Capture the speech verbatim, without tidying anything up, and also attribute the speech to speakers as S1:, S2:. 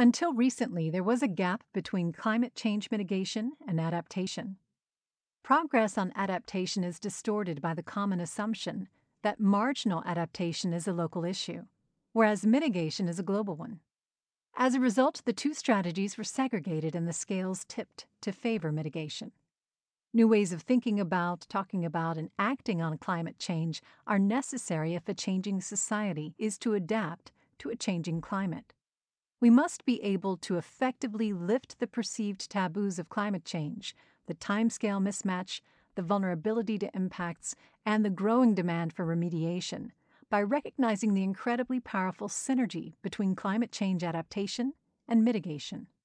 S1: Until recently, there was a gap between climate change mitigation and adaptation. Progress on adaptation is distorted by the common assumption that marginal adaptation is a local issue, whereas mitigation is a global one. As a result, the two strategies were segregated and the scales tipped to favor mitigation. New ways of thinking about, talking about, and acting on climate change are necessary if a changing society is to adapt to a changing climate. We must be able to effectively lift the perceived taboos of climate change, the timescale mismatch, the vulnerability to impacts, and the growing demand for remediation by recognizing the incredibly powerful synergy between climate change adaptation and mitigation.